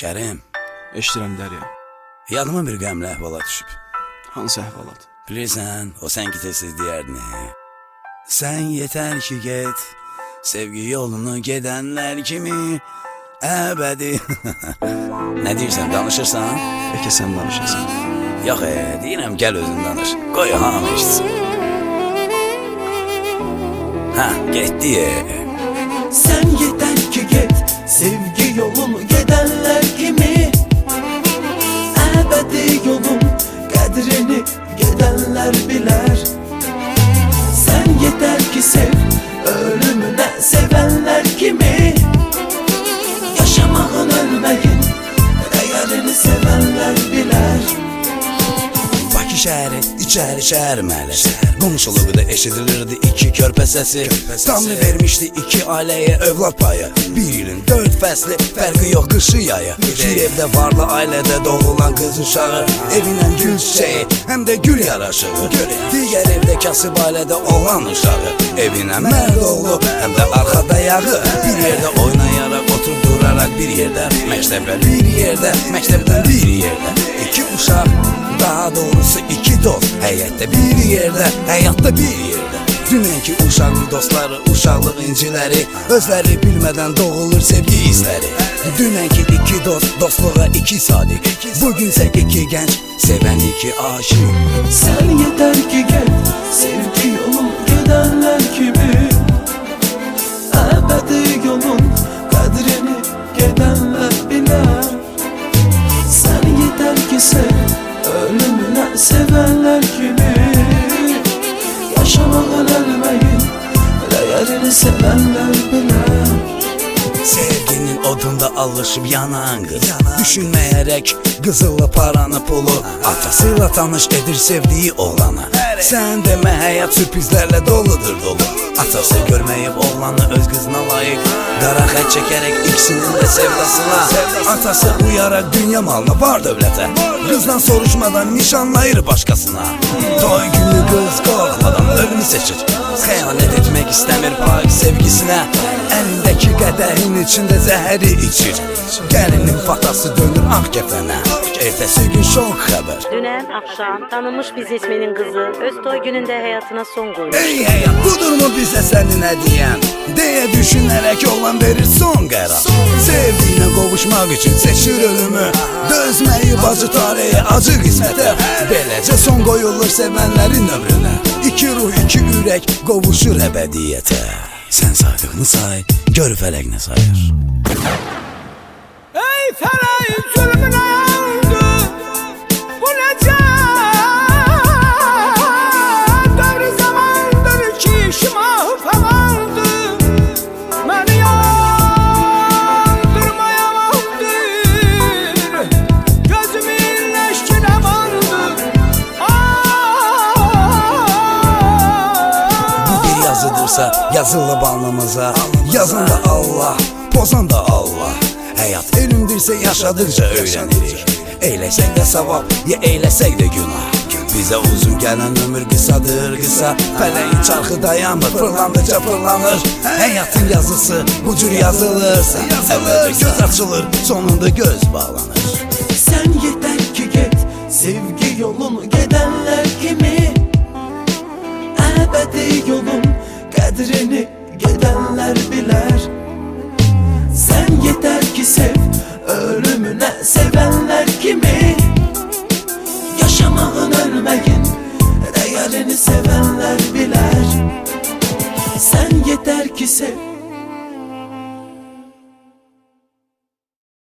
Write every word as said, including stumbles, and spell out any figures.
Kərim, Eşidirəm Dərya. yadıma bir qəmli əhvalat düşüb. Hansı əhvalat? Bilirsən, o sən ki tez-tez deyərdin. Sən yetər ki get, sevgi yolunu gedənlər kimi əbədi. Nə deyirsən, danışırsan? Bəlkə sən danışasan. Yox, e, deyirəm, gəl özün danış. Qoy hamı eşitsin. Hə, getdi. E. Sen yeter ki get, sevgi yolunu gedənlər kimi əbədi yolun qədrini gedənlər bilər. Sen yeter ki sev, ölümünə sevənlər kimi yaşamağın ölməyin dəyərini sevənlər bilər. Bakı şəhəri, içəri şəhər məhəlləsi. Qonşuluqda eşidilirdi iki körpə səsi. Tanrı vermişdi iki ailəyə övlad payı. Bir ilin dörd fəsli, fərqi yox qışı yayı. Bir evdə varlı ailədə doğulan qız uşağı, evinən gül çiçeği, həm də gül yaraşığı. Digər evdə kasıb ailədə olan uşağı, evinən mərd oğlu, həm də arxada yağı. Bir yerdə oynayaraq, oturub duraraq bir yerdə, məktəbə bir yerdə, məktəbdən bir yerdə. İki uşaq, daha doğrusu iki dost, həyətdə bir yerdə, həyatda bir yerdə. Dünənki uşaqlı dostları, uşaqlıq inciləri, özləri bilmədən doğulur sevgi hissləri. Dünənki iki dost, dostluğa iki sadiq, bugünsə iki gənc, sevən iki aşık. Sen yeter ki get, sevgi yolun gedənlər kimi əbədi yolun qədrini gedənlər bilər. Sen yeter ki sev, ölümünə sevənlər kimi yaşamağın ölməyin dəyərini sevənlər bilər. Sevginin odunda alışıb yanan qız, düşünməyərək qızılla paranı pulu atasıyla tanış edir sevdiyi oğlana. Sən demə həyat sürprizlərlə doludur dolu. Atası görməyib oğlanı öz qızına layiq, qara xət çəkərək ikisinin də sevdasına. Atası uyaraq dünya malına var dövlətə, qızdan soruşmadan nişanlayır başqasına. Toy günü qız qorxmadan ölümü seçir, xəyanət etmək istəmir pak sevgisinə. Əlindəki qədəhin içində zəhəri içir, gəlinin fatası dönür ağ kəfənə. Ertəsi gün şok xəbər. Dünən axşam tanınmış biznesmenin qızı öz toy günündə həyatına son qoymuş. Ey həyat, budur mu bizə səni nə deyən? Deyə düşünərək oğlan verir son qərar. Sevdiyinə qovuşmaq üçün seçir ölümü, dözməyi bacı taleyə, acı qismətə. Beləcə son qoyulur sevənlərin ömrünə. İki ruh, iki ürək qovuşur əbədiyyətə. Sən saydığını say, gör fələk nə sayır. Ey fələyin zülmünə yandı, bu necə dövr zamandır ki şimahı falandı. Məni yandırmayamandır, gözümün eşkinə bandı. Bu bir yazıdırsa yazılı balnımıza, yazan da Allah, pozan da Allah. Həyat elmdirsə yaşadıqca öyrənirik. Eyləsək də savab, ya eyləsək də günah. Bizə uzun gələn ömür qısadır qısa, fələyin çarxı dayanmır, fırlandıqca fırlanır. Həyatın yazısı bu cür yazılırsa, əvvəlcə göz açılır, sonunda göz bağlanır. Sen yeter ki get, sevgi yolunu gedənlər kimi əbədi yolun qədrini gedənlər bilər. Sen yeter ki sev, ölümünə sevənlər kimi yaşamağın ölməyin dəyərini sevənlər bilər. Sen yeter ki sev,